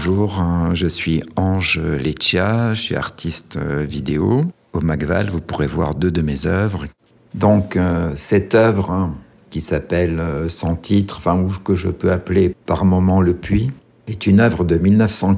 Bonjour, je suis Ange Leccia, je suis artiste vidéo. Au Macval, vous pourrez voir 2 de mes œuvres. Donc cette œuvre qui s'appelle Sans titre, ou que je peux appeler par moments Le Puits, est une œuvre de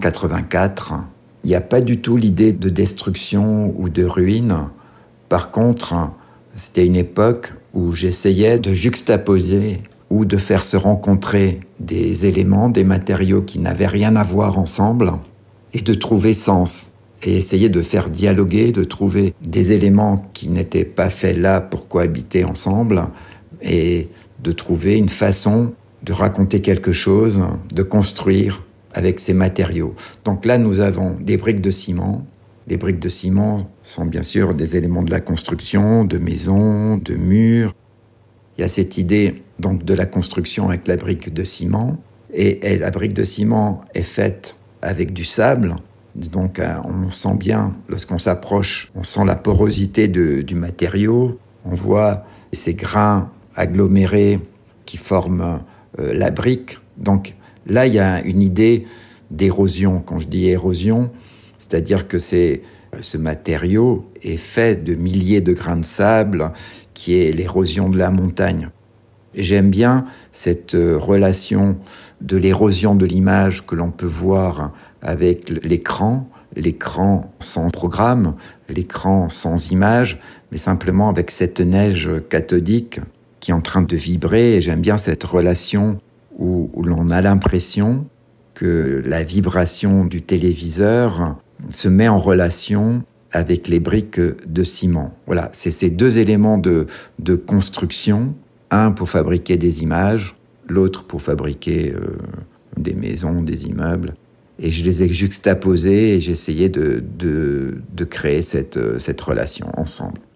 1984. Il n'y a pas du tout l'idée de destruction ou de ruine. Par contre, c'était une époque où j'essayais de juxtaposer ou de faire se rencontrer des éléments, des matériaux qui n'avaient rien à voir ensemble et de trouver sens. Et essayer de faire dialoguer, de trouver des éléments qui n'étaient pas faits là pour cohabiter ensemble et de trouver une façon de raconter quelque chose, de construire avec ces matériaux. Donc là, nous avons des briques de ciment. Les briques de ciment sont bien sûr des éléments de la construction, de maisons, de murs. Il y a cette idée donc de la construction avec la brique de ciment. Et la brique de ciment est faite avec du sable. Donc on sent bien, lorsqu'on s'approche, on sent la porosité du matériau. On voit ces grains agglomérés qui forment la brique. Donc là, il y a une idée d'érosion. Quand je dis érosion, c'est-à-dire que ce matériau est fait de milliers de grains de sable, qui est l'érosion de la montagne. Et j'aime bien cette relation de l'érosion de l'image que l'on peut voir avec l'écran sans programme, l'écran sans image, mais simplement avec cette neige cathodique qui est en train de vibrer. Et j'aime bien cette relation où l'on a l'impression que la vibration du téléviseur se met en relation avec les briques de ciment. Voilà, c'est ces 2 éléments de construction, un pour fabriquer des images, l'autre pour fabriquer des maisons, des immeubles. Et je les ai juxtaposés et j'ai essayé de créer cette relation ensemble.